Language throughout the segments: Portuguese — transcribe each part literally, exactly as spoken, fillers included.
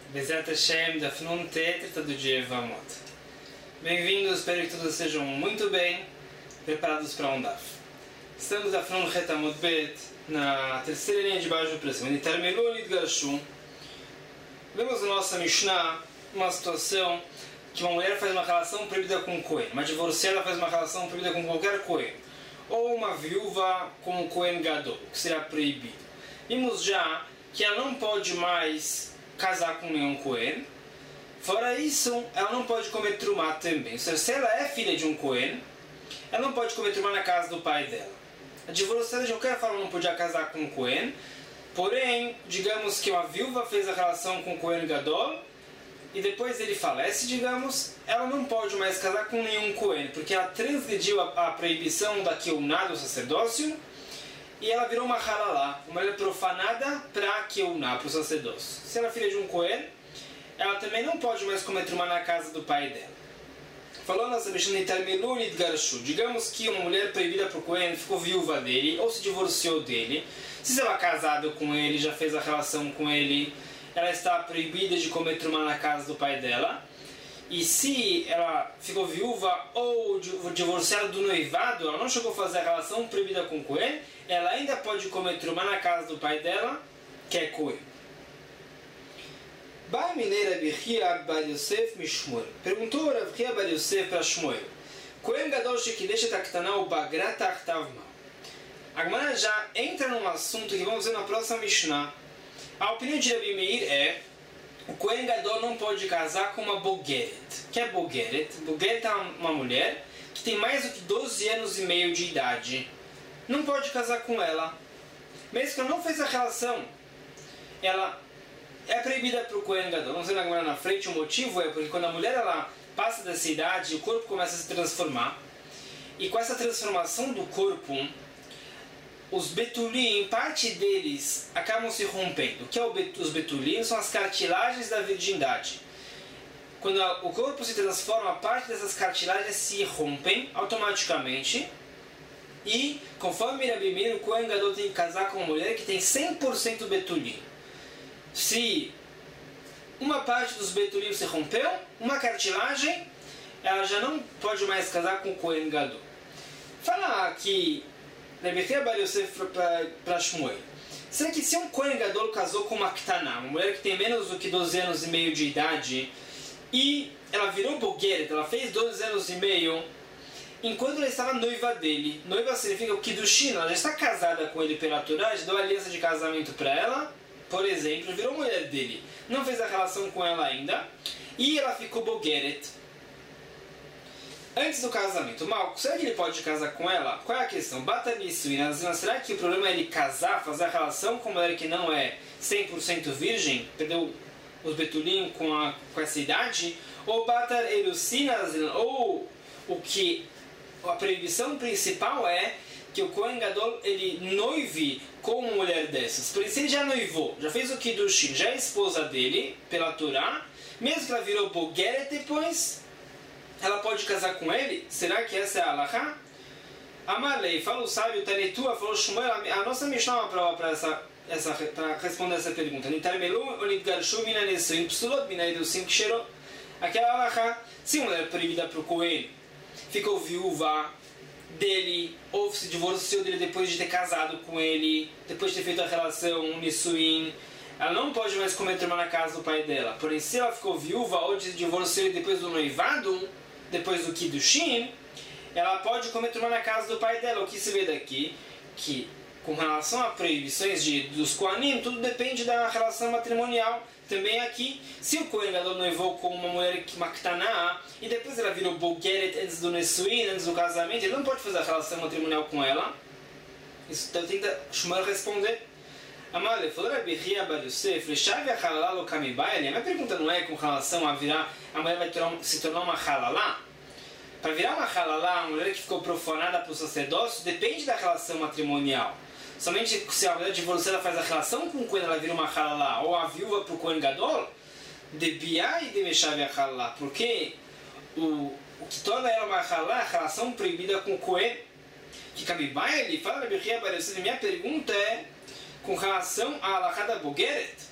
Bezerra Hashem, da Fnun Tetra do dia Vamot. Bem-vindos, espero que todos sejam muito bem preparados para um Daf. Estamos na Fnun Retamot Bet, na terceira linha de baixo para cima. Nitarmelu Nidgarshu. Vemos na nossa Mishnah uma situação que uma mulher faz uma relação proibida com um Cohen, uma divorciada faz uma relação proibida com qualquer Cohen, ou uma viúva com um Cohen Gadol, que será proibido. Vimos já que ela não pode mais casar com nenhum Cohen. Fora isso, ela não pode comer trumá também. Ou seja, se ela é filha de um Cohen, ela não pode comer trumá na casa do pai dela. A divorciada de qualquer forma não podia casar com um Cohen. Porém, digamos que uma viúva fez a relação com o Cohen Gadol e depois ele falece, digamos, ela não pode mais casar com nenhum Cohen, porque ela transgrediu a, a proibição da Keuná do sacerdócio e ela virou uma halalá, uma mulher profanada para a Keuná, para o sacerdócio. Se ela é filha de um Cohen, ela também não pode mais comer trumá na casa do pai dela. Falando nessa Mishnah, digamos que uma mulher proibida para o Cohen ficou viúva dele ou se divorciou dele. Se ela é casada com ele, já fez a relação com ele, ela está proibida de comer trumá na casa do pai dela. E se ela ficou viúva ou divorciada do noivado, ela não chegou a fazer a relação proibida com o Cohen, ela ainda pode comer trumá na casa do pai dela, que é Cohen. Perguntou Rav Chia bar Yosef para Shmuel: Cohen Gadol shekidesh taktana ubagrat achtav ma. A Gemara já entra num assunto que vamos ver na próxima Mishnah. A opinião de Rabi Meir é: o Cohen Gadol não pode casar com uma Bogeret. O que é Bogeret? Bogeret é uma mulher que tem mais do que doze anos e meio de idade. Não pode casar com ela. Mesmo que ela não fez a relação, ela é proibida para o Cohen Gadol. Vamos ver na Gemara na frente. O motivo é porque quando a mulher ela passa dessa idade, o corpo começa a se transformar. E com essa transformação do corpo, os betulim, parte deles, acabam se rompendo. O que é o bet- os betulim? São as cartilagens da virgindade. Quando a, o corpo se transforma, parte dessas cartilagens se rompem automaticamente. E, conforme Rabi Meir, o Cohen Gadol tem que casar com uma mulher que tem cem por cento betulim. Se uma parte dos betulim se rompeu, uma cartilagem, ela já não pode mais casar com o Cohen Gadol. Fala que Rav Chia bar Yosef para Shmuel: será que se um Cohen Gadol casou com uma Ktaná, uma mulher que tem menos do que doze anos e meio de idade, e ela virou Bogeret, ela fez doze anos e meio, enquanto ela estava noiva dele, noiva significa o Kiddushin, ela já está casada com ele pela Torá, já deu a aliança de casamento para ela, por exemplo, virou mulher dele, não fez a relação com ela ainda, e ela ficou Bogeret antes do casamento. Mal, será que ele pode casar com ela? Qual é a questão? Bata nisso, será que o problema é ele casar, fazer a relação com uma mulher que não é cem por cento virgem, perdeu os betulim com, a, com essa idade? Ou Batar erucinas, ou o que a proibição principal é que o Cohen Gadol ele noive com uma mulher dessas. Por isso ele já noivou, já fez o Kiddushin, já é esposa dele pela Torá, mesmo que ela virou Bogeret depois, ela pode casar com ele? Será que essa é a Halachá? Amalei, fala o sábio Tanetua, falou Shmuel, a nossa Mishnah é uma prova para essa, essa, para responder essa pergunta. Nitarmelu ou nitgarshu mina nesuim psulot mina edusim kshero. Aquela Halachá, se uma mulher é proibida para o Cohen ficou viúva dele, ou se divorciou dele depois de ter casado com ele, depois de ter feito a relação, um nisuim, ela não pode mais comer trumá na casa do pai dela. Porém, se ela ficou viúva ou se divorciou depois do noivado, depois do Kiddushin, ela pode comer trumá na casa do pai dela. O que se vê daqui? Que com relação a proibições de, dos Kohanim, tudo depende da relação matrimonial. Também aqui, se o Cohen Gadol noivou com uma mulher que Maktaná, e depois ela virou Bogeret antes do Nesuin, antes do casamento, ele não pode fazer a relação matrimonial com ela. Isso então tenta Shmuel responder. Amale, falou Rabi Chia bar Yosef, Leshav halalá lo kamibai. A minha pergunta não é com relação a virar, a mulher vai tornar, se tornar uma halalá. Para virar uma halalá, uma mulher que ficou profanada para o sacerdócio, depende da relação matrimonial. Somente se a mulher divorciada faz a relação com o Cohen, ela vira uma halalá, ou a viúva para o Cohen Gadol, de biá e de meshav halalá. Porque o, o que torna ela uma halalá, a relação proibida com o Cohen, que kamibai, ele fala Rabi Chia bar Yosef, minha pergunta é com relação à halachá da Bogeret.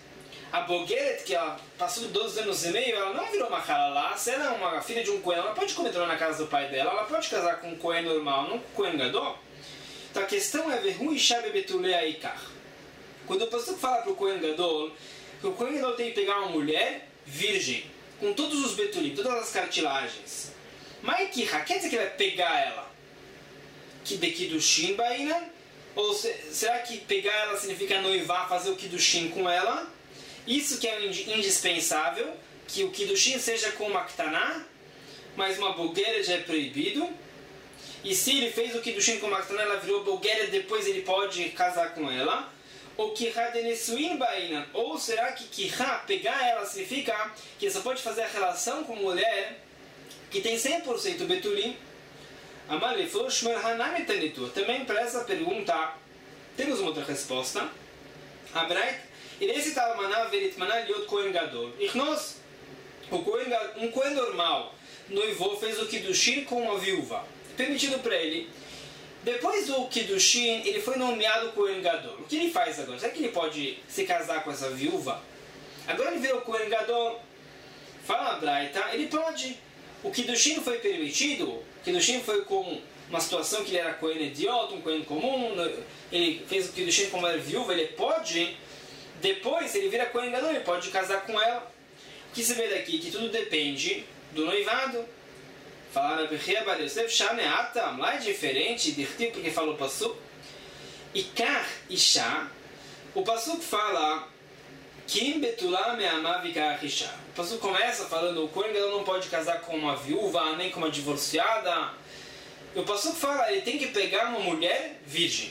A Bogeret, que ela passou de doze anos e meio, ela não virou uma halalá. Se ela é uma filha de um Cohen, ela pode comer na casa do pai dela, ela pode casar com um Cohen normal, não com um Cohen Gadol. Então a questão é Vehu Isha Bebetulei Aikar. Quando o pastor fala para o Cohen Gadol que o Cohen Gadol tem que pegar uma mulher virgem, com todos os betulim, todas as cartilagens, Maikiha, quer dizer que ele vai pegar ela? Que de Kiddushin Baina? Ou se, será que pegar ela significa noivar, fazer o Kiddushin com ela? Isso que é indispensável, que o Kiddushin seja com uma Ktaná, mas uma Bogeret já é proibido. E se ele fez o Kiddushin com uma Ktaná, ela virou Bogeret, depois ele pode casar com ela. Ou Kiha de Nesuin Baina. Ou será que Kiha, pegar ela, significa que ele só pode fazer a relação com mulher que tem cem por cento Betulim? Amalei falou, Shmer Hanami Tanitu. Também para essa pergunta, temos uma outra resposta. Abrait, e nesse tal maná verit maná liot Cohen Gadol. Ichnos, um Cohen normal, noivou, fez o Kiddushin com uma viúva. Permitido para ele. Depois do Kiddushin, ele foi nomeado Cohen Gadol. O que ele faz agora? Será que ele pode se casar com essa viúva? Agora ele virou Cohen Gadol. Fala a Braita, ele pode. O Kiddushin foi permitido. O Kiddushin foi com uma situação que ele era Cohen idiota, um Cohen comum. Ele fez o Kiddushin como era viúva. Ele pode. Depois ele vira Cohen Gadol, ele pode casar com ela. O que se vê daqui? Que tudo depende do noivado. Fala na Bechia Bar Yosef, Shaneatam, lá é diferente, dirti, porque falou o Pasuk. Ikar Isha, o Pasuk fala, Kim Betulah Me'amav Ikar Isha. O Pasuk começa falando, o Cohen Gadol não pode casar com uma viúva, nem com uma divorciada. E o Pasuk fala, ele tem que pegar uma mulher virgem.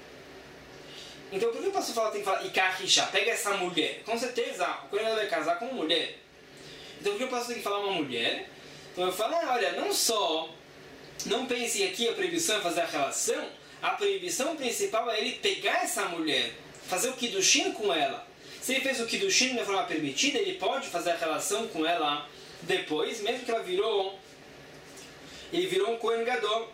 Então por que o Pasuk fala, tem que falar Ikar Isha, pega essa mulher? Com certeza, o Cohen Gadol vai casar com uma mulher. Então por que o Pasuk tem que falar uma mulher? Então eu falo, ah, olha, não só, não pense que aqui a proibição é fazer a relação, a proibição principal é ele pegar essa mulher, fazer o Kiddushin com ela. Se ele fez o Kiddushin de forma permitida, ele pode fazer a relação com ela depois, mesmo que ela virou, ele virou um Cohen Gadol.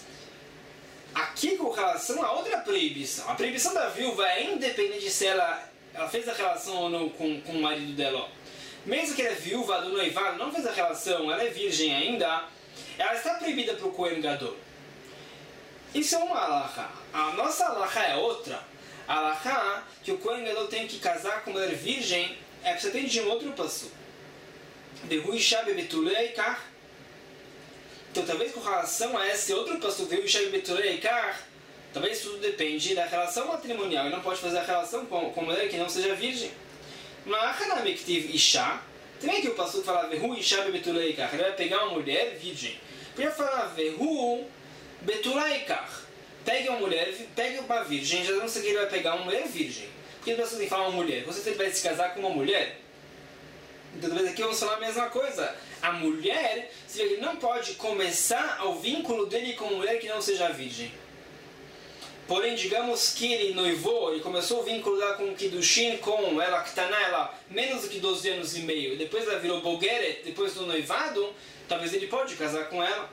Aqui com relação a outra proibição, a proibição da viúva é independente se ela, ela fez a relação ou não com, com o marido dela. Mesmo que ela é viúva do noivado, não fez a relação, ela é virgem ainda, ela está proibida para o Cohen Gadol. Isso é uma alahá. A nossa alahá é outra. A alahá que o Cohen Gadol tem que casar com mulher virgem é que você tem de um outro passo. Vehu Isha Bebetulei Aikar. Então talvez com relação a esse outro passo, Vehu Isha Bebetulei Aikar, talvez tudo depende da relação matrimonial. Ele não pode fazer a relação com, com mulher que não seja virgem. Ma'achanamektiv Isha, também que o pastor fala Vehu Isha Bebetulei Aikar, ele vai pegar uma mulher virgem. Podia falar Vehu Betulei Aikar, pegue uma mulher, pegue uma virgem, já não sei que ele vai pegar uma mulher virgem. Por que o pastor tem que falar uma mulher? Você vai se casar com uma mulher? Então talvez aqui vamos falar a mesma coisa. A mulher, ele não pode começar o vínculo dele com uma mulher que não seja virgem. Porém, digamos que ele noivou, ele começou o vínculo dela com o Kiddushin, com ela, Ktaná, ela menos do que doze anos e meio, depois ela virou Bogeret, depois do noivado, talvez ele pode casar com ela.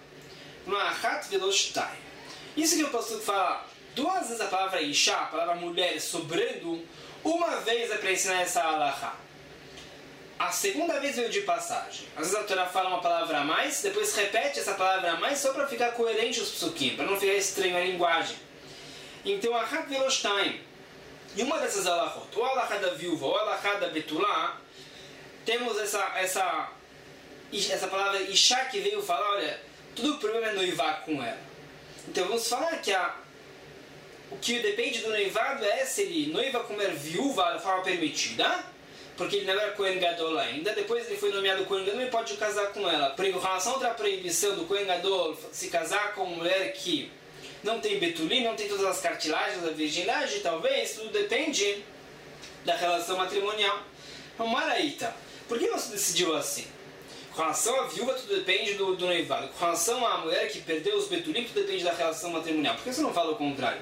Isso que o pastor fala, duas vezes a palavra Isha, a palavra mulher, sobrando, uma vez é para ensinar essa alahá. A segunda vez veio de passagem. Às vezes a Torá fala uma palavra a mais, depois repete essa palavra a mais só para ficar coerente os psukim, para não ficar estranho a linguagem. Então, a Hak Veloshtaim, e uma dessas alahot, ou a alahá da viúva, ou a alahá da betulá, temos essa, essa, essa palavra Isha que veio falar, olha, tudo o problema é noivar com ela. Então, vamos falar que a, o que depende do noivado é se ele noiva com mulher viúva de forma permitida, porque ele não era Cohen Gadol ainda, depois ele foi nomeado Cohen Gadol, ele pode casar com ela. Por relação a outra proibição do Cohen Gadol se casar com uma mulher que não tem betulim, não tem todas as cartilagens da virgindade, talvez, tudo depende da relação matrimonial. Então, Maraíta, por que você decidiu assim? Com relação à viúva, tudo depende do, do noivado. Com relação à mulher que perdeu os betulim, tudo depende da relação matrimonial. Por que você não fala o contrário?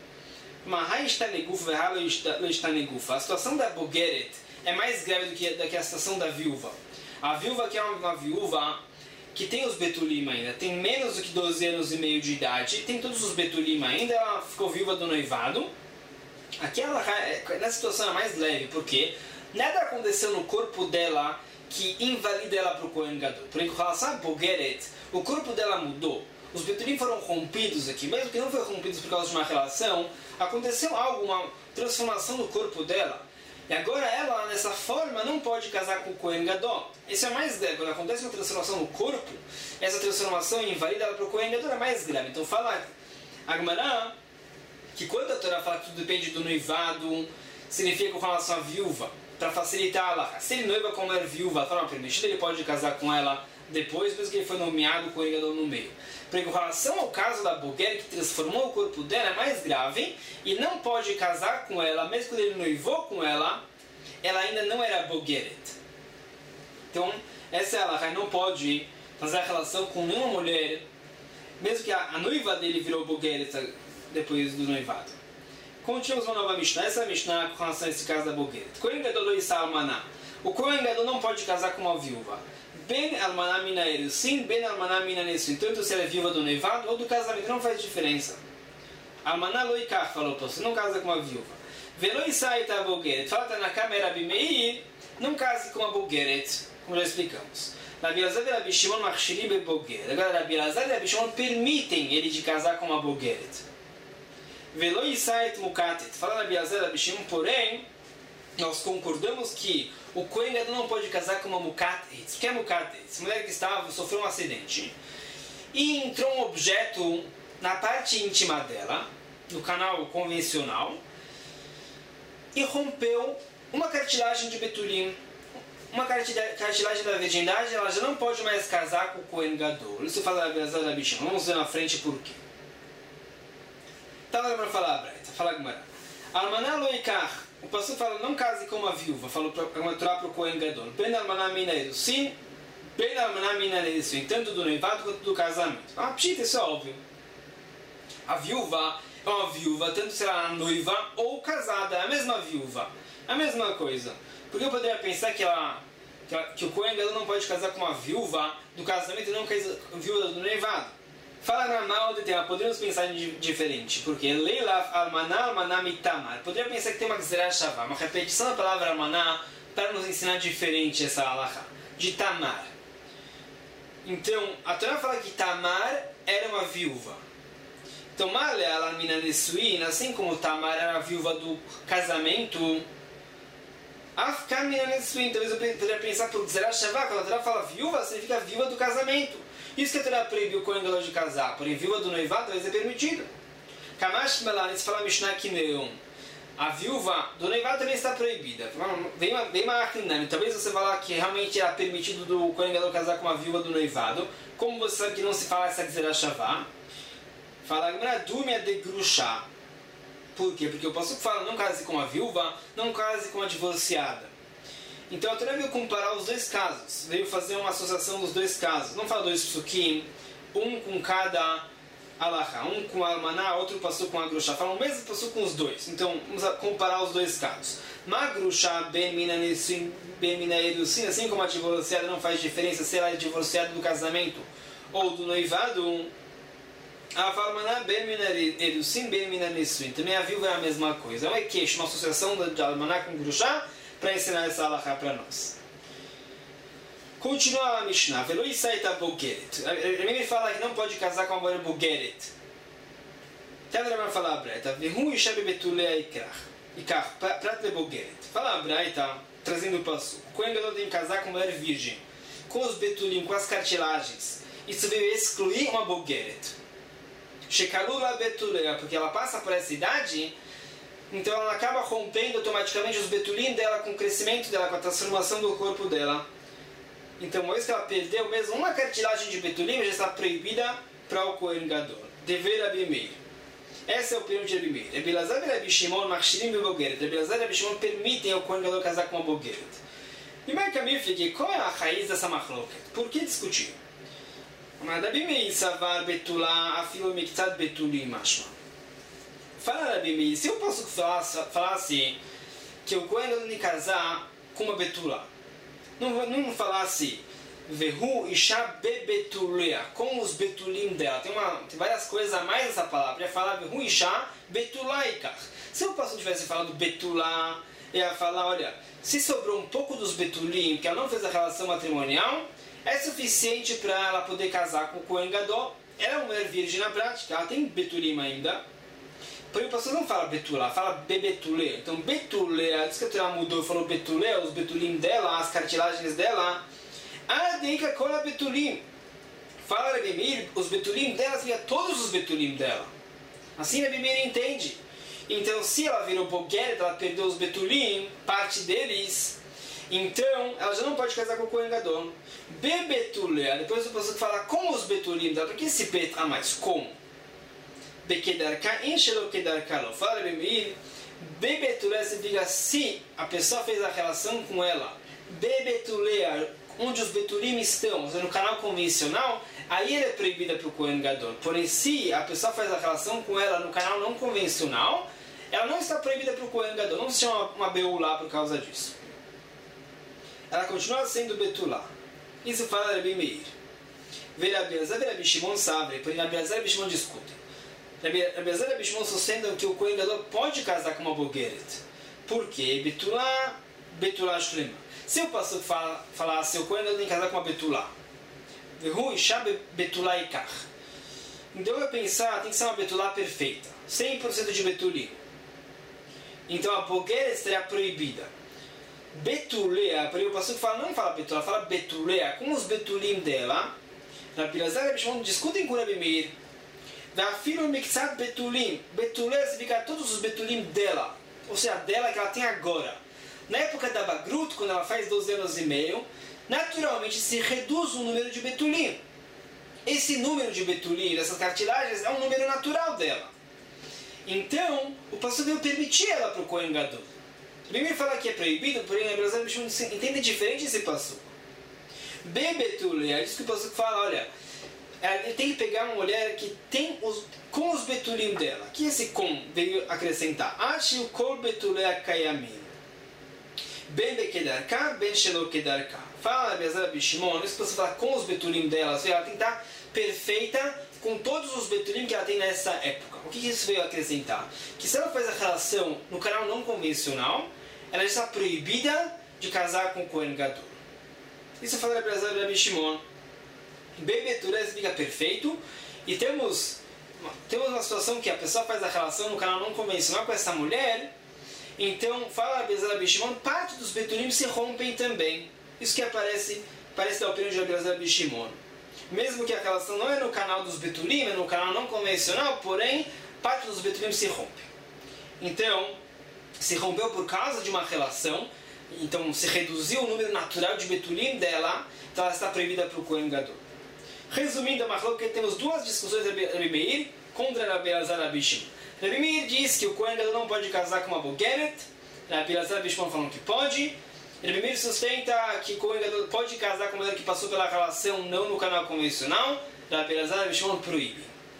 A situação da Bogeret é mais grave do que, do que a situação da viúva. A viúva que é uma, uma viúva que tem os betulim ainda, tem menos do que doze anos e meio de idade, tem todos os betulim ainda, ela ficou viúva do noivado. Aqui ela, nessa situação é mais leve, porque nada aconteceu no corpo dela que invalida ela para o Kohen Gadol. Por relação a Bogeret, o corpo dela mudou. Os betulim foram rompidos aqui, mesmo que não foram rompidos por causa de uma relação, aconteceu algo, uma transformação no corpo dela. E agora ela, nessa forma, não pode casar com o Kohen Gadol. Isso é mais grave. Quando acontece uma transformação no corpo, essa transformação invalida ela para o Kohen Gadol é mais grave. Então fala a Gemara que quando a Torá fala que tudo depende do noivado, significa com relação à viúva, para facilitar ela. Se ele noiva com mulher viúva, a forma permitida, ele pode casar com ela depois, depois que ele foi nomeado com o Kohen Gadol no meio. Porque com relação ao caso da Boger, que transformou o corpo dela, é mais grave, e não pode casar com ela, mesmo quando ele noivou com ela, ela ainda não era Bogeret. Então, essa é a Halakha, não pode fazer a relação com nenhuma mulher, mesmo que a, a noiva dele virou Bogeret depois do noivado. Continuamos uma nova Mishnah. Essa é a Mishnah com relação a esse caso da Bogeret. Kohen Gadol e Almaná. O Kohen Gadol não pode casar com uma viúva. Ben almaná mina erusin, ben almaná mina nesuin. Tanto se ela é viúva do noivado ou do casamento, não faz diferença. Almaná lo ikach, falou, você não casa com uma viúva. Velo isai ta bogeret. Fala Tanakh Rabi Meir, não case com a bogeret, como já explicamos. Rabi Elazar e Rabi Shimon machshirim be bogeret. Agora Rabi Elazar e Rabi Shimon permitem ele de casar com uma bogeret. Velo isai ta mukatet. Fala Rabi Elazar e Rabi Shimon, porém, nós concordamos que o Kohen Gadol não pode casar com uma mukatet. O que é mukatet? Essa mulher que estava, sofreu um acidente e entrou um objeto na parte íntima dela, no canal convencional, e rompeu uma cartilagem de betulim, uma cartilagem da virgindade. Ela já não pode mais casar com o Kohen Gadol. Isso fala a Bishon. Vamos ver na frente por quê. Então, para falar a Braita, fala a Gemara. Almaná lo ikach. O pastor fala, não case com uma viúva. Falou para o Kohen Gadol. Ben almaná mina erusin, ben almaná mina nesuin. Tanto do noivado quanto do casamento. Ah, pshita, isso é óbvio. A viúva é uma viúva, tanto se ela é noiva ou casada. É a mesma viúva. É a mesma coisa. Porque eu poderia pensar que, ela, que, ela, que o Kohen Gadol não pode casar com uma viúva do casamento e não com a viúva do noivado. Fala na mal de tema, poderíamos pensar de diferente, porque Leila almaná almaná mitamar. Poderia pensar que tem uma gzerah shavá, uma repetição da palavra almaná para nos ensinar diferente essa halakha, de tamar. Então, a Torá fala que Tamar era uma viúva. Então, Malé alamina nesuin, assim como Tamar era a viúva do casamento, Afkamina nesuin, talvez eu poderia pensar por gzerah shavá, quando a Torá fala viúva, significa viúva do casamento. Isso que a Torá proibiu o Kohen Gadol de casar, porém viúva do noivado talvez é permitido. Kamash Melanis fala Mishnah que não. A viúva do noivado também está proibida. Vem uma acliname. Talvez você falar que realmente era permitido do Kohen Gadol casar com uma viúva do noivado. Como você sabe que não se fala essa gzerah shavá? Fala Gmradumia de Grushá. Por quê? Porque eu posso falar não case com a viúva, não case com a divorciada. Então a Torá veio comparar os dois casos, veio fazer uma associação dos dois casos. Não fala dois psukim, um com cada halakha, um com a almaná, outro passou com a grushá. Fala o mesmo passou com os dois. Então vamos comparar os dois casos. Ma grushá ben mina nesuin, ben mina erusin, assim como a divorciada não faz diferença se ela é divorciada do casamento ou do noivado. A almaná ben mina erusin, ben mina nesuin. Também a viúva é a mesma coisa. É uma queixa, uma associação de almaná com grushá, para ensinar essa halakha para nós. Continua a Mishnah. Velo isaita bogeret. Ele fala que não pode casar com a mulher bogeret. Teve para falar a Braita. Vehu ishabe betulea ikrach. Ikach. Prat le bogeret. Fala a Braita, trazendo o passo. O Kohen Gadol tem que casar com a mulher virgem, com os betulim, com as cartilagens. Isso veio excluir uma bogeret. Shekalula betulea, porque ela passa por essa idade. Então ela acaba rompendo automaticamente os betulim dela com o crescimento dela, com a transformação do corpo dela. Então, uma vez que ela perdeu mesmo uma cartilagem de betulim, já está proibida para o Kohen Gadol. Dever Rabi Meir. Esse é o opinião de Rabi Meir. Rabi Elazar e Rabi Shimon machshirim be bogeret. Rabi Elazar e Rabi Shimon permitem ao Kohen Gadol casar com uma bogeret. E mais que a mim fique, qual é a raiz dessa machloket? Por que discutir? Mas Rabi Meir savar betulá afilo miktat betulim mashma. Fala Rabi Meir, se eu posso falar, falar assim, que o Kohen Gadol tem que casar com uma betulá, não, não falasse Vehu isha bebetulea, com os betulim dela. Tem, uma, tem várias coisas a mais nessa palavra. Ia falar Vehu isha betulaikach. Se o pastor tivesse falado betulá, ele ia falar, olha, se sobrou um pouco dos betulim, que ela não fez a relação matrimonial, é suficiente para ela poder casar com o Kohen Gadol. Ela é uma mulher virgem na prática, ela tem betulim ainda. Porém, o pastor não fala betulá, fala bebetulê. Então, betulê, a escritura mudou e falou betulê, os betulim dela, as cartilagens dela. Adeika cola betulim. Fala Rabi Meir, os betulim dela via todos os betulim dela. Assim Rabi Meir entende. Então, se ela virou bogueret, ela perdeu os betulim, parte deles, então ela já não pode casar com o Kohen Gadol. Bebetulé, depois o pastor fala com os betulim dela, por que esse bet a mais? Com? Bekedarka, enchelo kedarka lo. Fala Rabi Meir, bebetulé significa se a pessoa fez a relação com ela, bebetulé, onde os betulim estão, ou seja, no canal convencional, aí ela é proibida para o Kohen Gadol. Porém, se a pessoa faz a relação com ela no canal não convencional, ela não está proibida para o Kohen Gadol. Não se chama uma beulá por causa disso. Ela continua sendo betulá. Isso fala Rabi Meir. Rabi Elazar e Rabi Shimon sabem, porém Rabi Elazar e Rabi Shimon discutem. Rabi Elazar e Rabi Shimon sustentam que o Kohen Gadol pode casar com uma bogueret. Por quê? Betulá, betulá shlema. Se o pastor fala, falasse, o Kohen Gadol tem que casar com uma betulá. Betulá ikar. Então eu vou pensar, tem que ser uma betulá perfeita. cem por cento de betulim. Então a bogueret estaria proibida. Betulea, o pastor fala, não fala betulá, fala betulea, com os betulim dela. Rabi Elazar e Rabi Shimon discutem com Rabi Meir. Afilo mixat betulim. Betulea significa todos os betulim dela. Ou seja, dela que ela tem agora. Na época da Bagrut, quando ela faz doze anos e meio, naturalmente se reduz o número de betulim. Esse número de betulim, dessas cartilagens, é um número natural dela. Então, o pastor veio permitir ela para o Kohen Gadol. Primeiro fala que é proibido, porém a Brasília entende diferente esse pastor. Bebetulé, é isso que o pastor fala, olha, ele tem que pegar uma mulher que tem os, com os betulim dela. Que esse com veio acrescentar? Achi o kol betulé kayamin. Ben bekedarka, ben shelo kedarka. Fala Elazar e Shimon, isso que você fala com os betulim dela, ela tem que estar perfeita com todos os betulim que ela tem nessa época. O que isso veio acrescentar? Que se ela faz a relação no canal não convencional, ela está proibida de casar com o Kohen Gadol. Isso fala Elazar e Shimon. Bebetulé significa perfeito, e temos, temos uma situação que a pessoa faz a relação no canal não convencional com essa mulher. Então, fala Elazar e Shimon, parte dos betulim se rompem também. Isso que aparece, parece da opinião de Elazar e Shimon. Mesmo que a relação não é no canal dos betulim, é no canal não convencional, porém, parte dos betulim se rompe. Então, se rompeu por causa de uma relação, então se reduziu o número natural de betulim dela, então ela está proibida para o Kohen Gadol. Resumindo a machlokes, temos duas discussões de Rabi Meir contra Rabi Elazar e Rabi Shimon. Rabi Meir diz que o Kohen Gadol não pode casar com uma bogueret, Rabi Elazar e Rabi Shimon falam que pode. Rabi Meir sustenta que o Kohen Gadol pode casar com uma mulher que passou pela relação não no canal convencional, Rabi Elazar e Rabi Shimon proíbe.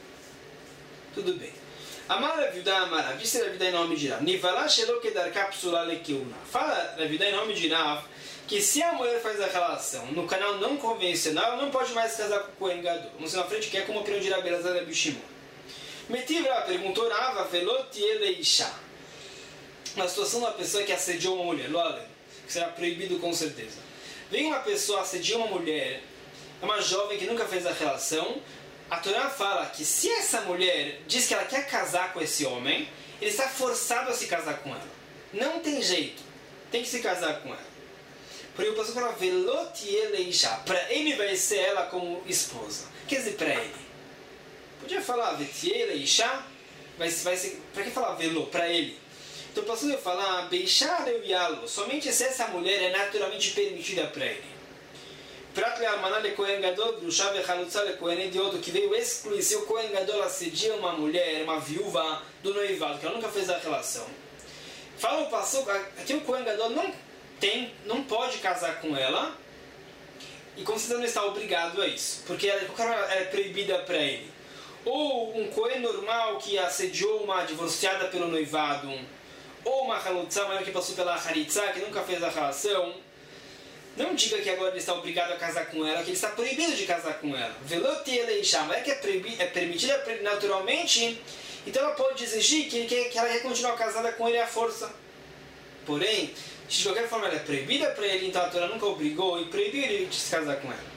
Tudo bem. Amar Rabi Yehuda Amar, disse Rabi Yehuda em nome de Rav, Nivalá shelo kedarka psula lekeuna. Fala Rabi Yehuda em nome de Rav, que se a mulher faz a relação no canal não convencional, ela não pode mais casar com o Kohen Gadol. Vamos na frente que é como a opinião de Rabi Elazar e Rabi Shimon. Metivra perguntou Rava, velot eleisha. Na situação de uma pessoa que assediou uma mulher, Loalem, que será proibido com certeza. Vem uma pessoa assediar uma mulher, é uma jovem que nunca fez a relação. A Torá fala que se essa mulher diz que ela quer casar com esse homem, ele está forçado a se casar com ela. Não tem jeito, tem que se casar com ela. Por isso o pastor fala, velot eleisha. Para ele vai ser ela como esposa. Quer dizer, para ele. Podia falar vetier eleisha, vai, vai ser. Para que falar velo? Para ele. Então o pastor vai falar beixar eu yalo. Somente se essa mulher é naturalmente permitida para ele. Prat le almaná le Kohen Gadol, grusha vechalutza le Kohen Hedioto, que veio excluir se o Kohen Gadol assedia uma mulher, uma viúva do noivado, que ela nunca fez a relação. Fala o pastor, aqui o Kohen Gadol não tem, não pode casar com ela, e com certeza não está obrigado a isso, porque ela, ela é proibida para ele. Ou um Kohen normal que assediou uma divorciada pelo noivado, ou uma halutza maior que passou pela haritza, que nunca fez a relação, não diga que agora ele está obrigado a casar com ela, que ele está proibido de casar com ela. Velot eleisha, mas é que é, proibi, é permitida naturalmente, então ela pode exigir que, ele quer, que ela quer continuar casada com ele à força. porém, de qualquer forma ela é proibida para ele, então a Torá nunca obrigou e proibiu ele de se casar com ela.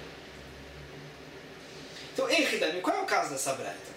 Então, Echidami, qual é o caso dessa braita?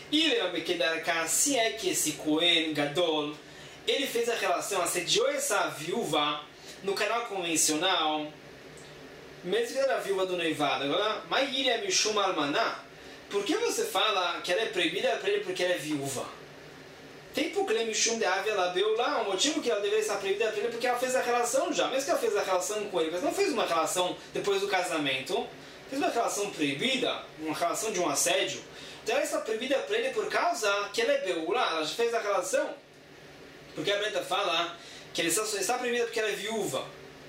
Se é que esse Kohen Gadol, ele fez a relação, assediou essa viúva no canal convencional, mesmo que era a viúva do noivado. Agora, Mairia Mishum Almaná, por que você fala que ela é proibida para ele porque ela é viúva? Tem Puklem Mishum de Avela Beulá, o motivo que ela deveria estar proibida para ele porque ela fez a relação já, mesmo que ela fez a relação com ele, mas não fez uma relação depois do casamento, fez uma relação proibida, uma relação de um assédio. Então ela está proibida para ele por causa que ela é Beulá, ela já fez a relação. Porque a Breta fala que ele só está proibida porque ela é viúva.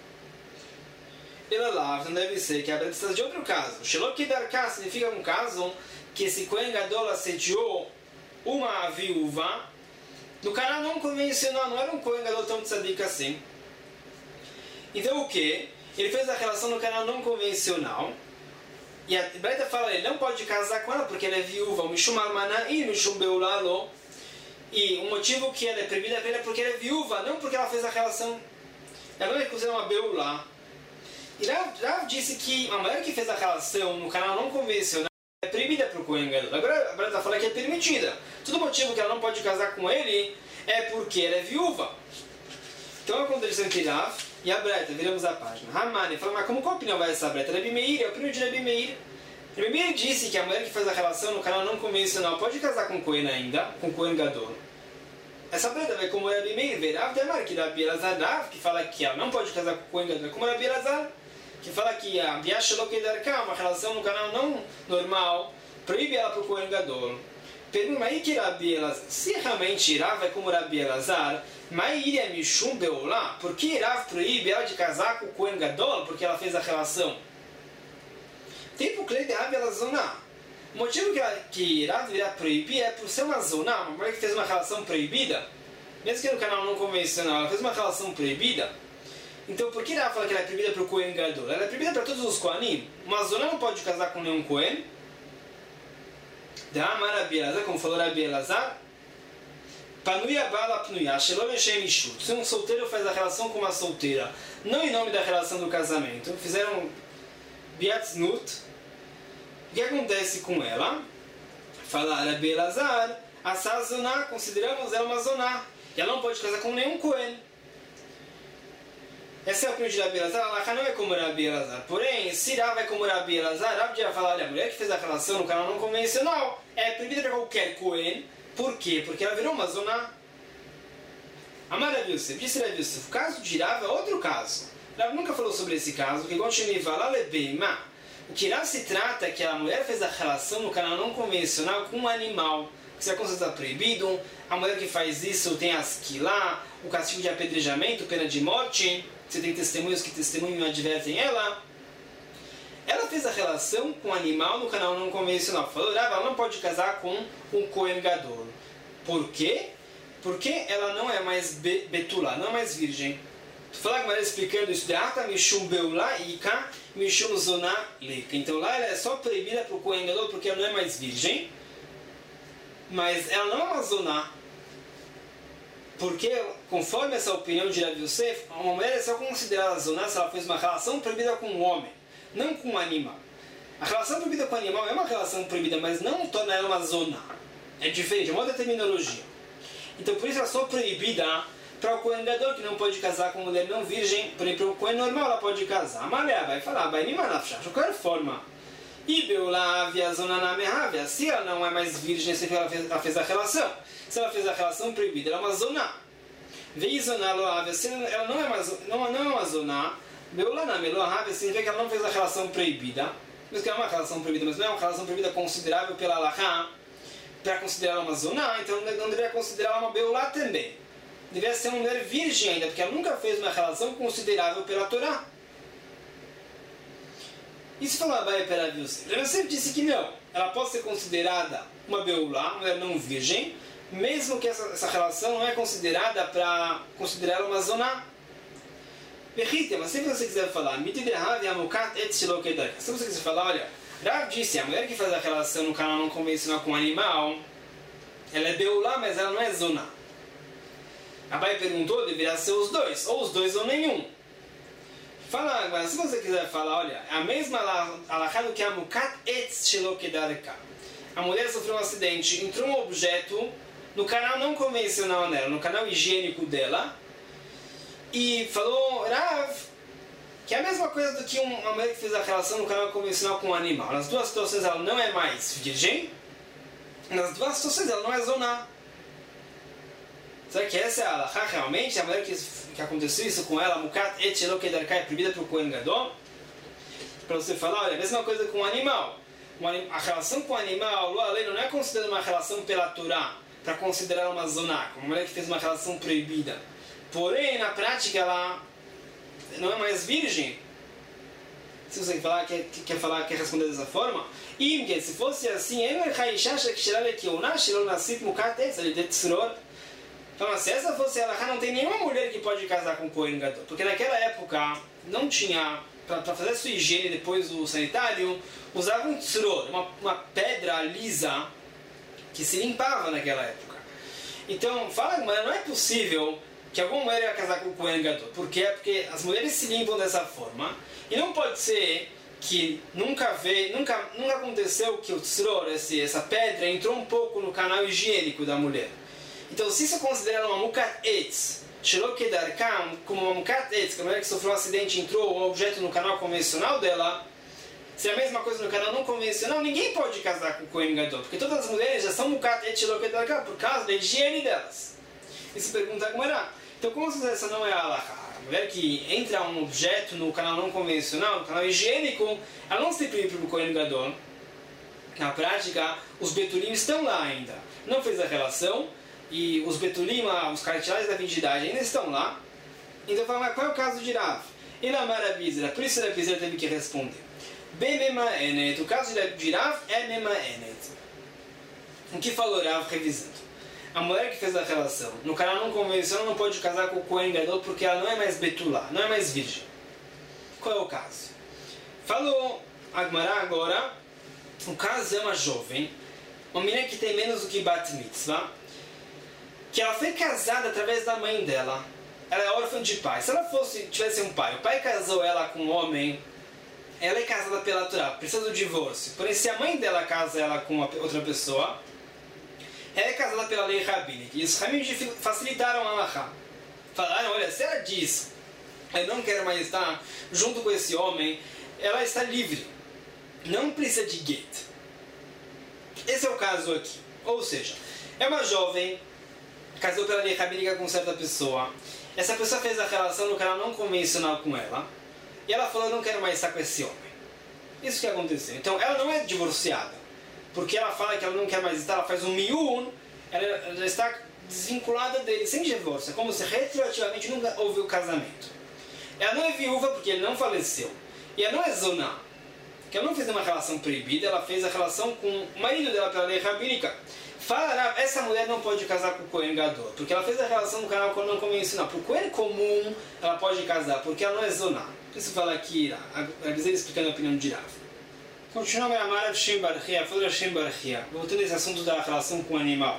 Ela lá, não deve ser que a Breta está de outro caso. Shelok Darká significa um caso que esse Kohen Gadol assediou uma viúva no canal não convencional, não era um Kohen Gadol tão tzadik assim. Então o que? Ele fez a relação no canal não convencional. E a Breta fala que ele não pode casar com ela porque ela é viúva. Mishum Almaná e Mishum Beulá lo. E o motivo que ela é proibida para ele é porque ela é viúva, não porque ela fez a relação. Ela não é considerada uma Beulá. E Rav, Rav disse que a mulher que fez a relação no canal não convencional é proibida para o Kohen Gadol. Agora a Breta fala que é permitida. Todo motivo que ela não pode casar com ele é porque ela é viúva. Então é a contradição entre Rav e a Breta. Viramos a página. Ramani fala, mas como, qual opinião vai essa Breta? Rabi Meir, é a opinião de Rabi Meir. Rabi Meir disse que a mulher que faz a relação no canal não convencional pode casar com o Kohen ainda, com o Kohen Gadol. Essa Breta vai como Rabi Meir, ver Rav Demar, que Rabi Elazar Rav, que fala que ela não pode casar com o Kohen Gadol, como Rabi Elazar, que fala que a Biashelok Darká, uma relação no canal não normal, proíbe ela para o Kohen Gadol. Pergunta aí que Rabi Elazar, se realmente Rav é como Rabi Elazar, mas iria Mishum Beulá, por que Rav proíbe ela de casar com o Kohen Gadol, porque ela fez a relação? Tem por que de Rav ela zonar. O motivo que, ela, que Rav irá proibir é por ser uma zoná, uma mulher que fez uma relação proibida, mesmo que no canal não convencional, ela fez uma relação proibida. Então por que Rav fala que ela é proibida para o Kohen Gadol? Ela é proibida para todos os Kohanim. Uma zoná não pode casar com nenhum Kohen. Da Amar Rabi Elazar, como falou Rabi Elazar, Panuia Bala Pnuia, Shelom Eshem Ishu. Se um solteiro faz a relação com uma solteira, não em nome da relação do casamento, fizeram Biatznut. O que acontece com ela? Fala Rabi Elazar, Asa Zoná, consideramos ela uma zoná. E ela não pode casar com nenhum Kohen. Essa é a opinião de Rabi Elazar. Ela não é como Rabi Elazar. Porém, se Rav é como Rabi Elazar, Rav já fala, olha, a mulher que fez a relação no canal não convencional é proibida para qualquer Kohen. Por quê? Porque ela virou uma zoná. Amar Rav Yosef, disse Rav Yosef, o caso de Rav é outro caso. Rav nunca falou sobre esse caso, que igual Shemi fala, Lebeima. O que Rav se trata é que a mulher fez a relação no canal não convencional com um animal. Que se é considerado proibido, a mulher que faz isso tem as quilá, o castigo de apedrejamento, pena de morte. Você tem testemunhos que testemunham e advertem ela. Ela fez a relação com o animal no canal não convencional. Falou, Rav, ela não pode casar com um Kohen Gadol. Por quê? Porque ela não é mais be betulá, não é mais virgem. Tu fala que ela explicando isso de Ata Mishum Beulá e Ika Mishum Zoná Leka. Então lá ela é só proibida para o Kohen Gadol porque ela não é mais virgem. Mas ela não é uma zoná. Porque, conforme essa opinião de Rav Yosef, uma mulher é só considerada zoná se ela fez uma relação proibida com um homem, não com um animal. A relação proibida com o animal é uma relação proibida, mas não torna ela uma zoná. É diferente, é uma outra terminologia. Então, por isso ela é só proibida para o Kohen Gadol, que não pode casar com mulher não virgem, porém para o Kohen normal ela pode casar. A mulher vai falar, vai me manafchar, de qualquer forma. E Beulávia, Zonanamehávia, se ela não é mais virgem, se ela fez, ela fez a relação. Se ela fez a relação proibida, ela é uma zoná. Vei zoná loávia, se ela não é uma, não, não é uma zoná, Beuláname loávia significa que ela não fez a relação proibida. Mas que é uma relação proibida, mas não é uma relação proibida considerável pela Alahá, para considerar ela uma zoná, então não deveria considerar ela uma Beulá também. Deveria ser uma mulher virgem ainda, porque ela nunca fez uma relação considerável pela Torá. Isso falou Abai para Rav Yosef. Rav Yosef disse que não. Ela pode ser considerada uma Beulá, uma mulher não virgem, mesmo que essa, essa relação não é considerada para considerar ela uma zoná. Berrita, mas se você quiser falar, se você quiser falar, olha, Rav disse, a mulher que faz a relação no canal não convencional com o animal, ela é Beulá, mas ela não é zoná. Abai perguntou, deveria ser os dois, ou os dois ou nenhum. Fala, agora, se você quiser falar, olha, a mesma alahá do que a mukat etz shelo kedarka. A mulher sofreu um acidente, entrou um objeto no canal não convencional dela, no canal higiênico dela, e falou, Rav, que é a mesma coisa do que uma mulher que fez a relação no canal convencional com um animal. Nas duas situações ela não é mais virgem, nas duas situações ela não é zoná. Será que essa é a alahá realmente? A mulher que, que aconteceu isso com ela, mukat et shelo kedarka, é proibida para o Kohen Gadol? Para você falar, olha, a mesma coisa com o animal. A relação com o animal, lo aleno, não é considerada uma relação pela Torá, para considerar uma zoná, como uma mulher que fez uma relação proibida. Porém, na prática, ela não é mais virgem. Se você quer falar, quer, quer, falar, quer responder dessa forma, e se fosse assim, então, se essa fosse ela, não tem nenhuma mulher que pode casar com o Kohen Gadol, porque naquela época não tinha, para fazer sua higiene depois do sanitário, usava um tzror, uma, uma pedra lisa que se limpava naquela época. Então, fala, mas não é possível que alguma mulher ia casar com o Kohen Gadol. Por quê? Porque as mulheres se limpam dessa forma. E não pode ser que nunca veio, nunca, nunca aconteceu que o tzror, esse, essa pedra, entrou um pouco no canal higiênico da mulher. Então, se isso é considerado uma mukat etz, shelo kedarka, como uma mukat etz, que a mulher que sofreu um acidente entrou um objeto no canal convencional dela, se é a mesma coisa no canal não convencional, ninguém pode casar com o Kohen Gadol, porque todas as mulheres já são mukat etz shelo kedarka por causa da higiene delas. Isso pergunta a Gemara. Então, como se essa não é a alahá? A mulher que entra um objeto no canal não convencional, no canal higiênico, ela não se priva para o Kohen Gadol. Na prática, os betulim estão lá ainda. Não fez a relação, e os betulim, os cartilagens da virgindade ainda estão lá. Então, fala, mas qual é o caso de Rav? Ele amar a Bizra, por isso a Bizra teve que responder. Bem memaenet, o caso de Rav é memaenet. O que falou Rav revisando? A mulher que fez a relação no canal não convencional não pode casar com o Kohen Gadol porque ela não é mais betulá, não é mais virgem. Qual é o caso? Falou Agmará agora, o caso é uma jovem, uma menina que tem menos do que bat mitzvah, que ela foi casada através da mãe dela. Ela é órfã de pai. Se ela fosse, tivesse um pai, o pai casou ela com um homem, ela é casada pela Torá, precisa do divórcio. Porém, se a mãe dela casa ela com outra pessoa, ela é casada pela lei rabínica. E os rabínicos facilitaram a alahá. Falaram, olha, se ela diz, eu não quero mais estar junto com esse homem, ela está livre. Não precisa de get. Esse é o caso aqui. Ou seja, é uma jovem, casou pela lei rabínica com certa pessoa. Essa pessoa fez a relação no canal não convencional com ela. E ela falou, eu não quero mais estar com esse homem. Isso que aconteceu. Então, ela não é divorciada. Porque ela fala que ela não quer mais estar, ela faz um miun, ela já está desvinculada dele, sem divórcio. É como se retroativamente nunca houve o casamento. Ela não é viúva porque ele não faleceu. E ela não é zoná, porque ela não fez uma relação proibida, ela fez a relação com o marido dela pela lei rabínica. Fala, essa mulher não pode casar com o Kohen Gadol, porque ela fez a relação no canal não convencional. Para o Kohen comum, ela pode casar, porque ela não é zoná. Isso fala aqui, a Gizela explicando a opinião de Rav. Continuamos a amar Hashem Barchia, falando Hashem Barchia, voltando a esse assunto da relação com o animal.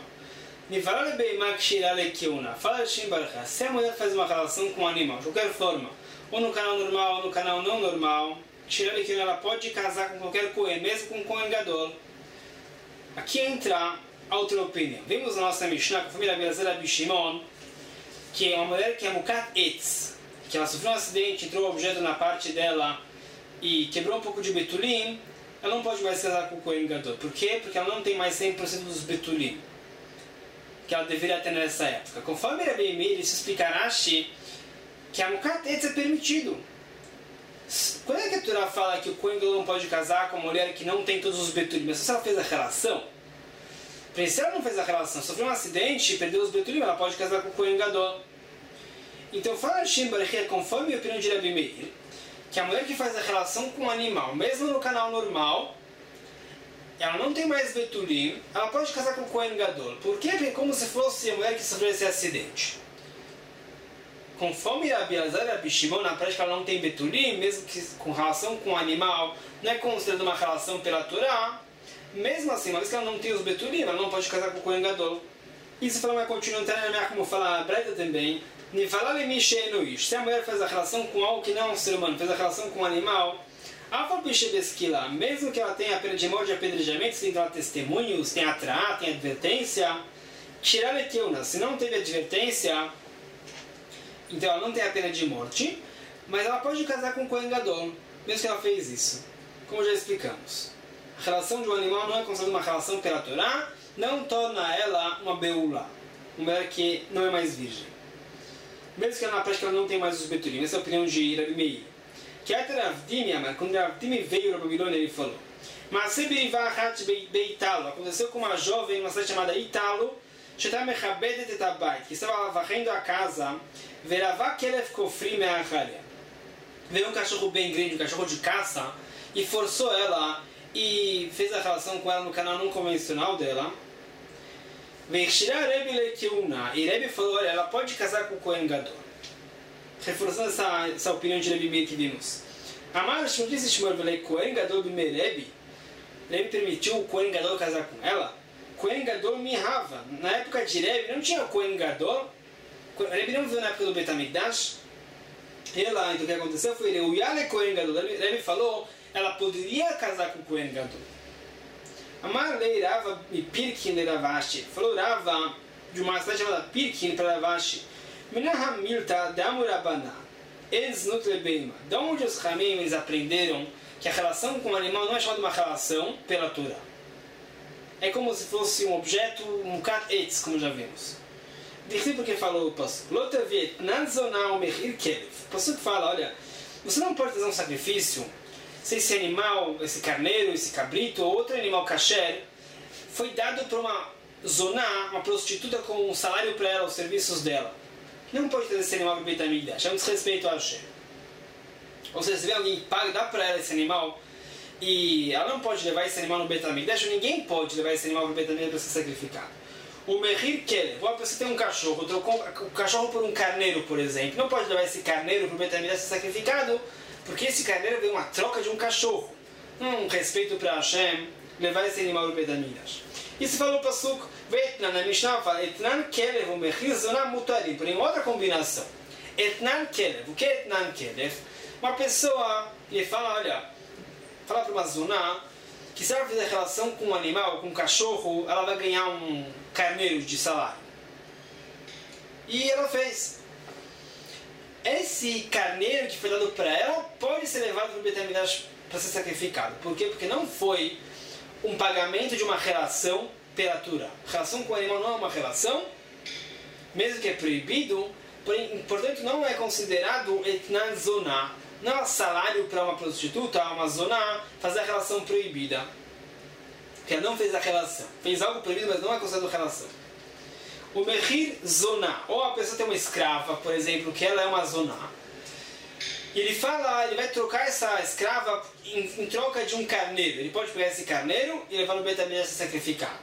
Fala Hashem Barchia, se a mulher faz uma relação com o animal, de qualquer forma, ou no canal normal ou no canal não normal, ela pode casar com qualquer Kohen, mesmo com o Kohen Gadol. Aqui entra a outra opinião. Vimos na nossa Mishnah, com a família Biazera Bishimon, que é uma mulher que é Mukat Etz, que ela sofreu um acidente, entrou um objeto na parte dela e quebrou um pouco de betulim, ela não pode mais casar com o Kohen Gadol. Por quê? Porque ela não tem mais cem por cento dos betulim que ela deveria ter nessa época. Conforme Rabi Meir, isso explica Rashi, que a Mukat Etz é permitido. Quando é que a Torá fala que o Kohen Gadol não pode casar com uma mulher que não tem todos os betulim? Mas se ela fez a relação, se ela não fez a relação, sofreu um acidente e perdeu os betulim, ela pode casar com o Kohen Gadol. Então fala Hashem Barchia, conforme a opinião de Rabi Meir, que a mulher que faz a relação com o animal, mesmo no canal normal, ela não tem mais betulim, ela pode casar com o Kohen Gadol. Por quê? Porque é como se fosse a mulher que sofreu esse acidente. Conforme Rabi Elazar e Rabi Shimon, na prática ela não tem betulim, mesmo que com relação com o animal, não é considerada uma relação pela Torá. Mesmo assim, uma vez que ela não tem os betulim, ela não pode casar com o Kohen Gadol. Isso fala mais continuando, como fala a Breta também. Se a mulher faz a relação com algo que não é um ser humano, faz a relação com um animal, mesmo que ela tenha a pena de morte e apedrejamento, se tem lá testemunhos, tem atraá, tem advertência, tirar a se não teve advertência, então ela não tem a pena de morte, mas ela pode casar com o Kohen Gadol, mesmo que ela fez isso, como já explicamos. A relação de um animal não é considerada uma relação pela Torá, não torna ela uma beula, uma mulher que não é mais virgem. Mesmo que ela, na prática ela não tem mais os betulim. Essa é a opinião de Rabi Meir. Que até Ravdimi, quando Ravdimi veio para Babilônia, ele falou: Mas se Beitalo, aconteceu com uma jovem, uma cidade chamada Italo, que estava varrendo a casa, veio um cachorro bem grande, um cachorro de caça, e forçou ela e fez a relação com ela no canal não convencional dela. E Rebbe falou, olha, ela pode casar com o Kohen Gadol. Reforçando essa, essa opinião de Rebbe Meir que vimos. Amar Shmuel disse Shmuel, Kohen Gadol b'mei Rebbe. Rebbe permitiu o Kohen Gadol casar com ela. Kohen Gadol mirava. Na época de Rebbe não tinha Kohen Gadol. Rebbe não viu na época do Bet HaMikdash. Ela, então o que aconteceu foi o Yale Kohen Gadol. Rebbe falou, ela poderia casar com o Kohen Gadol. Amar leirava e Pirkin de Ravashi. Falou Rava de uma cidade chamada Pirkin para Ravashi. Minaham Milta Damurabana. Eles nutrebeima. De onde os Ramim eles aprenderam que a relação com o animal não é chamada uma relação pela Torá. É como se fosse um objeto, um kat etz, como já vimos. Disse porque falou o Pasuk. Lotaviet nanzonau mechir kelev. O Pasuk fala, olha, você não pode fazer um sacrifício se esse animal, esse carneiro, esse cabrito ou outro animal kasher foi dado para uma zoná, uma prostituta com um salário para ela, os serviços dela. Não pode trazer esse animal para o Beit HaMikdash, é um desrespeito a Hashem. Ou seja, se vê alguém que paga, dá para ela esse animal e ela não pode levar esse animal no Beit HaMikdash, ninguém pode levar esse animal para o Beit HaMikdash para ser sacrificado. O Mehir Keler, você tem um cachorro, trocou o cachorro por um carneiro, por exemplo, não pode levar esse carneiro para o Beit HaMikdash ser sacrificado, porque esse carneiro veio uma troca de um cachorro. Um respeito para Hashem, levar esse animal para o Beit HaMikdash. Isso falou para o Pasuk, Veitnan, na Mishnah fala, Etnan Kelev, o Mechir Zoná Mutarim, porém outra combinação. Etnan Kelev, o que é Etnan Kelev? Uma pessoa, ele fala, olha, fala para uma Zoná, que se ela fizer relação com um animal, com um cachorro, ela vai ganhar um carneiro de salário. E ela fez. Esse carneiro que foi dado para ela pode ser levado para o Beit HaMikdash para ser sacrificado. Por quê? Porque não foi um pagamento de uma relação pela Torá. Relação com o animal não é uma relação, mesmo que é proibido, porém, portanto não é considerado etnan zoná, não é salário para uma prostituta, uma zoná, fazer a relação proibida. Porque ela não fez a relação. Fez algo proibido, mas não é considerado relação. O Mehir Zoná, ou a pessoa tem uma escrava, por exemplo, que ela é uma zoná. E ele fala, ele vai trocar essa escrava em, em troca de um carneiro. Ele pode pegar esse carneiro e levar no Beit HaMikdash ser sacrificado.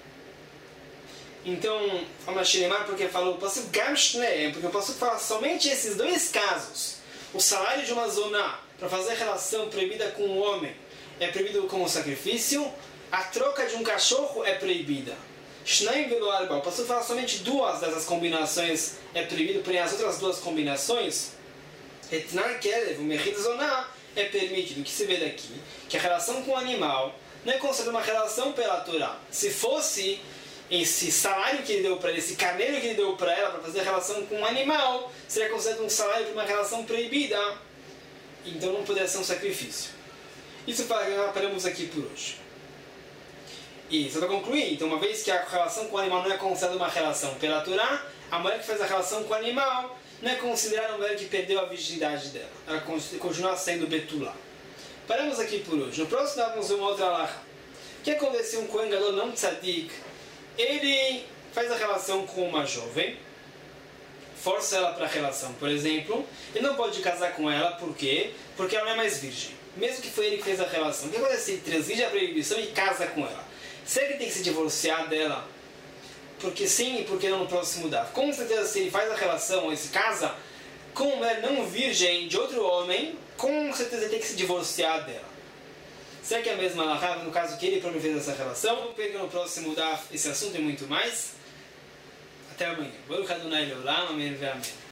Então, fala Shinemar porque falou, o Pasuk Gam Shneem, porque o Pasuk fala somente esses dois casos. O salário de uma zoná para fazer relação proibida com um homem é proibido como sacrifício. A troca de um cachorro é proibida. Shneim velo arba. O Pasuk fala somente duas dessas combinações é proibido, porém as outras duas combinações Etnar Kelev, o Mechid Zoná, é permitido. O que se vê daqui? Que a relação com o animal não é considerada uma relação pela Torá. Se fosse esse salário que ele deu para ele, esse carneiro que ele deu para ela para fazer a relação com um animal, seria considerado um salário para uma relação proibida. Então não poderia ser um sacrifício. Isso para paramos aqui por hoje. E só para concluir, então uma vez que a relação com o animal não é considerada uma relação pela Torá, a mulher que faz a relação com o animal não é considerada uma mulher que perdeu a virgindade dela. Ela continua sendo betulá. Paramos aqui por hoje. No próximo vamos ver uma outra alahá. O que aconteceu com um Kohen Gadol não tzadik? Ele faz a relação com uma jovem, força ela para a relação, por exemplo, e não pode casar com ela, por quê? Porque ela não é mais virgem. Mesmo que foi ele que fez a relação. O que acontece se ele transgride a proibição e casa com ela? Será que ele tem que se divorciar dela? Porque sim e porque não no próximo dá. Com certeza, se ele faz a relação ou se casa com uma mulher não virgem de outro homem, com certeza ele tem que se divorciar dela. Será que é a mesma alahá no caso que ele próprio fez essa relação? Vamos pegar no próximo daf esse assunto e muito mais. Até amanhã. Baruch Adonai Leolam, amém, amém.